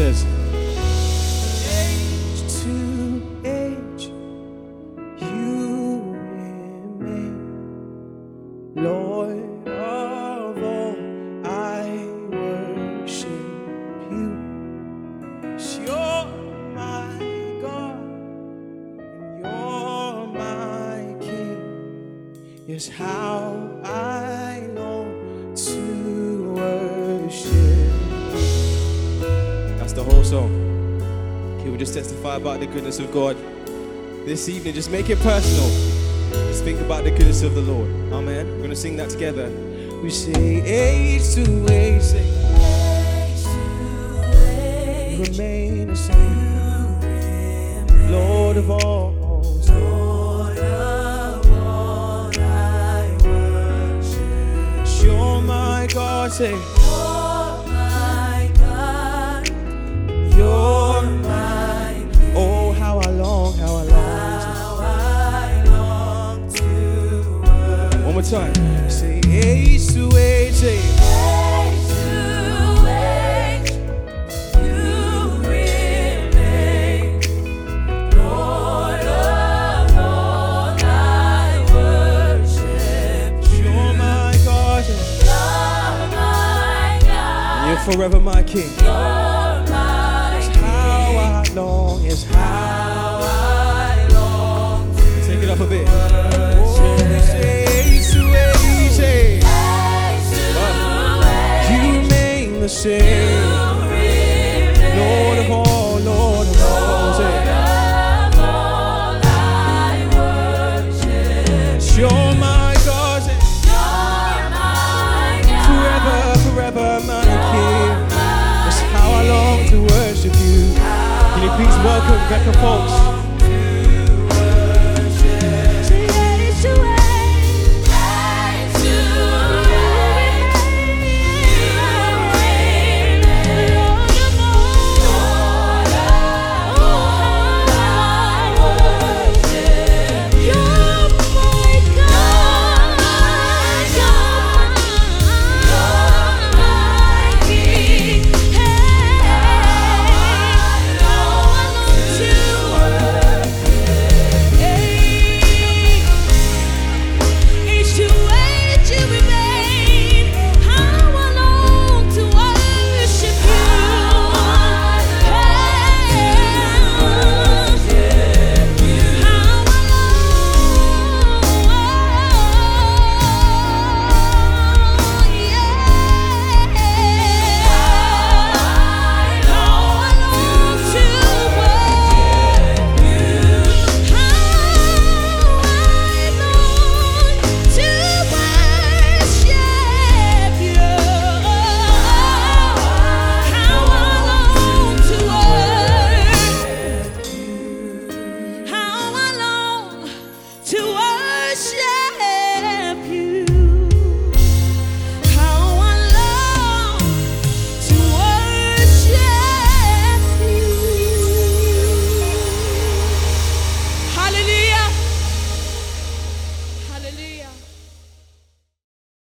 says, Age to age, you remain, Lord of all. I worship you. 'Cause you're my God and you're my King. Is how I long to worship. that's the whole song. Can we just testify about the goodness of God this evening? Just make it personal. Just think about the goodness of the Lord. Amen. We're going to sing that together. We say age to age, say, you remain the same, Lord of all. You're my God, say, you're my King. Oh, how I long, how I long to worship. One more time. Say age to age, say, you're my God, say, You're forever my King. it's how I long, it's how I long to Take it up a bit. oh, say age to age, say, you remain the same, Lord of all, Lord of all, say, you're my God, say, forever, forever my King. That's how I long to worship you. Can you please welcome Becca Folks?